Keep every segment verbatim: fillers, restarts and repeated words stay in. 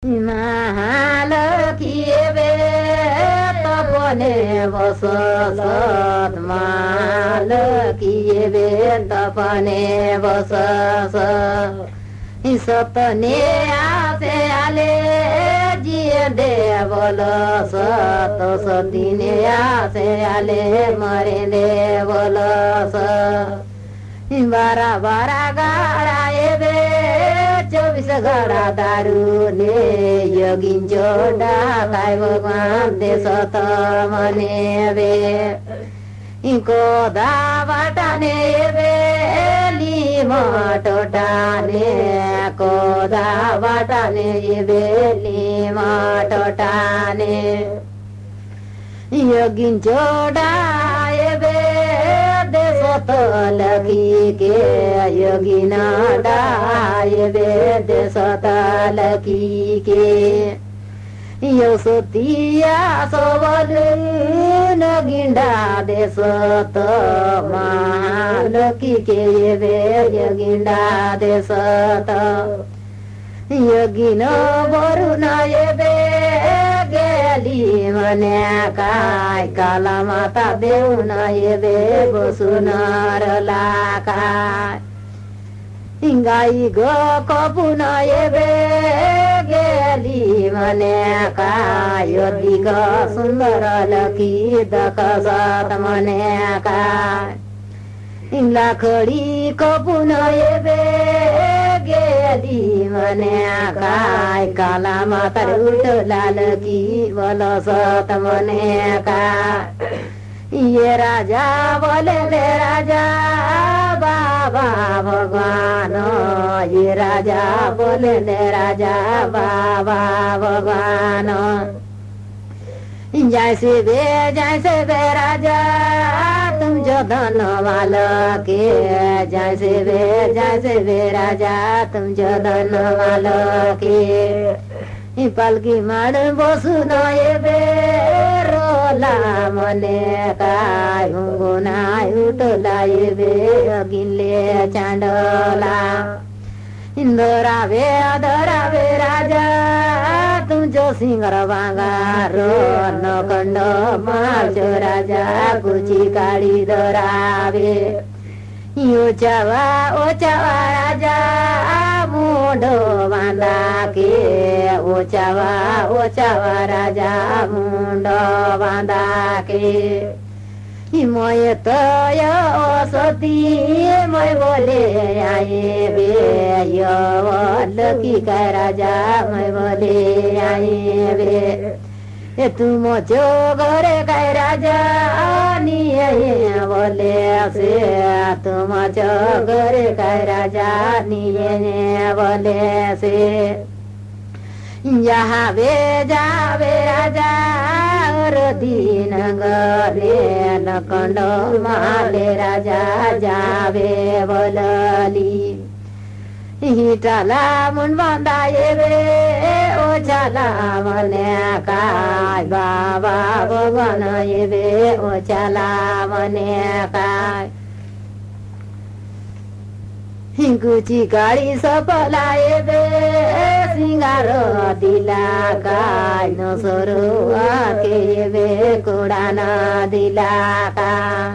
महालक्ष्मी तपने बसत महालक्ष्मी तपने बसस सतने आसे आले जिए देवल सत सतीने आसे आले मरे देवल बारा बारा गाडा एबे चौबिस घडा दारू ने योगिन जोडा काय भगवान देश त मने बे इको दाबाटाने बे लिमा टोटाने को दाबाटाने बे लिमा टोटाने योगिन जोडा एबे देश त लगी के योगिना डायबे देश त लगी के यो सोतिया सोबल नगिंडा देश त महालकी के बे योगिंडा देश त योगिन वरुण एबे गेली मन्या काय काला माता देऊन एबे बसुनार लाकाय गाई गो कपुन एबे गेली मन्या काय योदिक सुंदर लकी दकसत मन्या काय लाखडी कपुन एबे गेली मन्या काय काला माता उठला लकी बलसत मन्या काय ये राजा बोले ले राजा बाबा भगवान ये राजा बोले ले राजा बाबा भगवान जैसे बे जैसे बे राजा तुम जो धन वाला के जैसे बे जैसे बे राजा तुम जो धन वाला के पलकी मन बसु नए बे रोला मने काय गुना उठला बे अगिले चांडला इंदोरा बे अधरा बे राजा तुम जो सिंगर बांगारो नकंड मार्चो राजा कुची काड़ी दरावे यो चावा ओ चावा राजा मुंडो बांधा के ओ चावा ओ चावा राजा मुंडो बांधा के मय तो यो सती मय बोले आए बे यो लकी का राजा मय बोले आए बे ए तुम जो गोरे का राजा निये बोले से तुम जो गोरे का राजा निये बोले से यहाँ बे जावे राजा और दीन गरे नकंड माले राजा जावे बोलली हिटाला मुन बंदाए बे ओ चला मने काय बाबा भगवान ये बे ओ चला मने काय हिंकुची गाड़ी सपलाए बे सिंगार दिला काय नसरो आके बे कोडाना दिला काय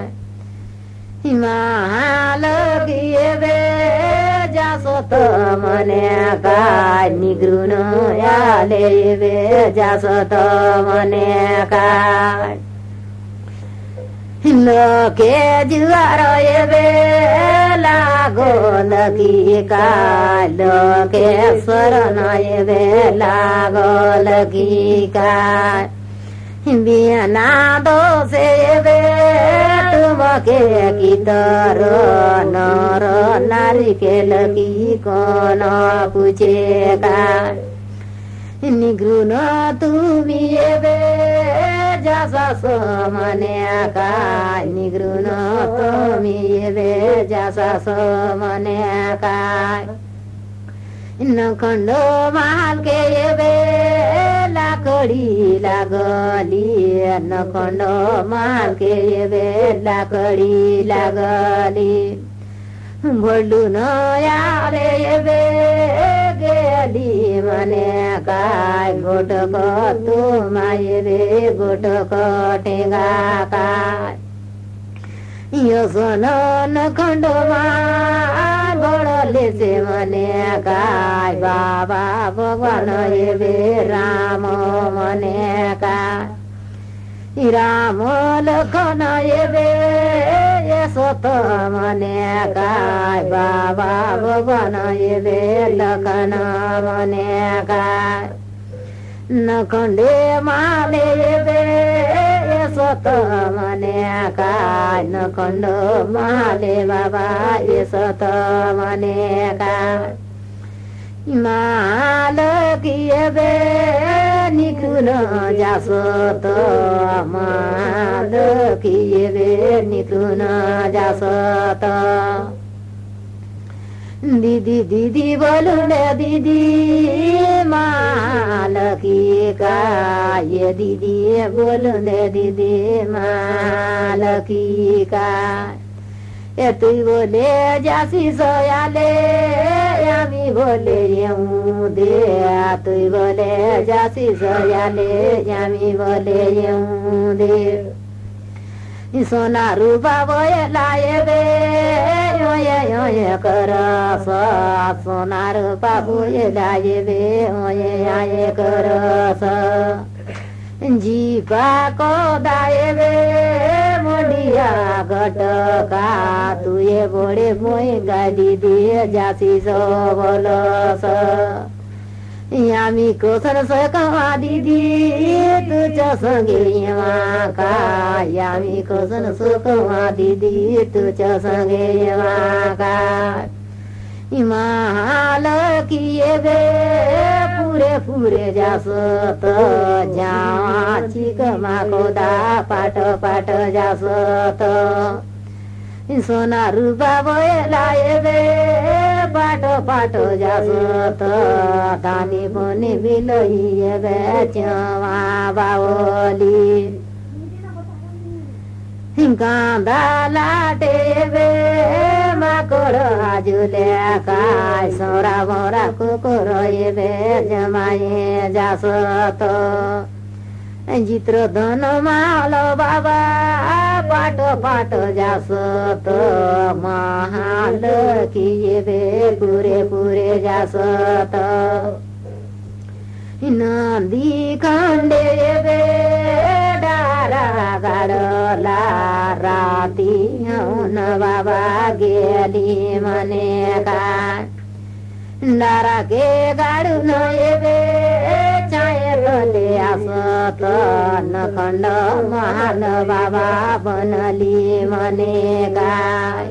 महालक्ष्मी बे जासत मने काय निगृण आले बे जासत मने काय लोके जुआर बे लागो लकी काय लोके शरण बे लागो लकी काय बिना दोषे बे तुमके कितर नर नारी के लकी कौन पूछेगा निगृण तुमी बे जासास मने काय निगृण तुमी बे जासास मने काय नखंड माल के बे लाकड़ी लागली नखंड माल के बे लाकड़ी लागली भोलू नया रे बे गे गेली मने काय गोटक तू माये रे गोटक ठेंगा काय यो सोन खंडोमा बडले से मने काय बाबा भगवान ये राम मने काय राम लखन ये सत मने काय बाबा भगवान ये लखन मने काय नखंडे माले ये सत मने काय नखंड माले बाबा ये सत मने काय माल किए बे निकुन जासत माल किए बे निकुन जासत दीदी दीदी बोलून दीदी माल की का ये दीदी बोलून दीदी माल की का ए तू बोले जासी सोयाले आमी बोले येऊ दे तू बोले जासी सोयाले आमी बोले येऊ दे सोना रूपा बोये लाये बे योये योये कर सोना रूपा बोये लाये बे योये आये कर जीपा को दाये बे मोडिया घटका तुये बोड़े मोई गाड़ी दिए जासी सो बोलो स यामी को सर सकवा दीदी तुझ संगे का यामी को सर सकवा दीदी तुझ संगे का हिमाल किए बे पूरे पूरे जासत जा चिक माको दा पाट पाट जासत सोना रूपा बोए लाए बे पाट पाट जासत दानी बोनी बिलोइए बे चवा बावली कांदा लाटे बे माकोड़ आजुले काय सोरा मोरा कुकुर ये बे जमाए जासत जित्र धन मालो बाबा पाट पाट जासत महाल किए बे पूरे पूरे जासत नदी खंडे बे डारा गाडला राती न बाबा गेली मने का डारा के गाडू न बे चाय तले आसत नखंड महान बाबा बनली मने काय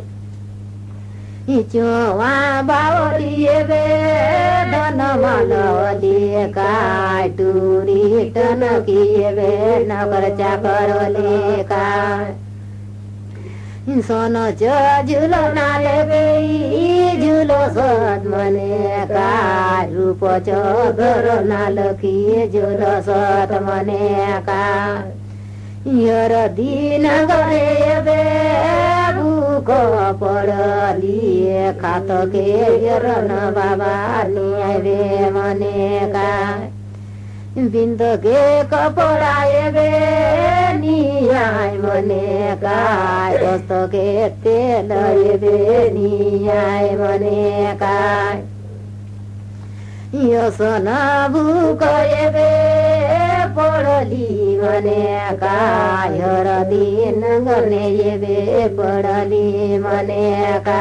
चोवा बावलिए बे धन मालवली काय टूरी टन किए बे नगर चाकर काय सोनो झुलो नाले बे झुलो सद मने काय रूप चोर नाल की झुलो सद मने काय यर दिन गरे बे भूख पड़ली खात के यर न बाबा निया बे मने का बिंद के कपड़ाए बे नियाय मने का दोस्त के तेल बे नियाय मने का यो सोना भूख बे पड़ली मने का यर दिन गने ये बे पड़ली मने का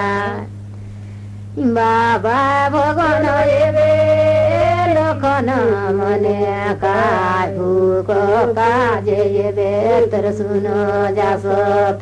बाबा भगवान ये बे लखन मने का भूख काज ये बे तर सुनो जासत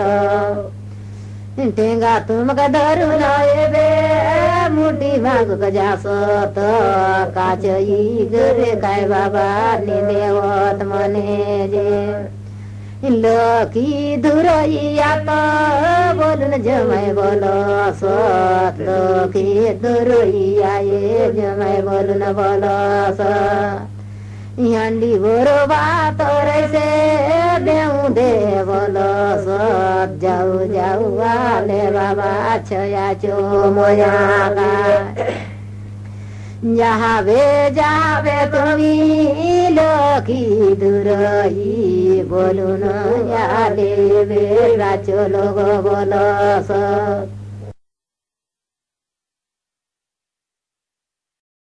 ठेंगा तुम का धरू नए बे मुठी भाग जासत काच ई गरे काय बाबा निदेवत मने जे लकी धुरैया तो बोलन जमाई बोलो सत लकी धुरैया ये जमाई बोलन बोलो स यांडी बोरो बात रैसे देऊ दे बोलो सत जाऊ जाऊ वाले बाबा छया चो मोया का যাবে যাবে তুমি লক্ষ্মী দুরই বলুন যাবে বেড়া চলো গো বলস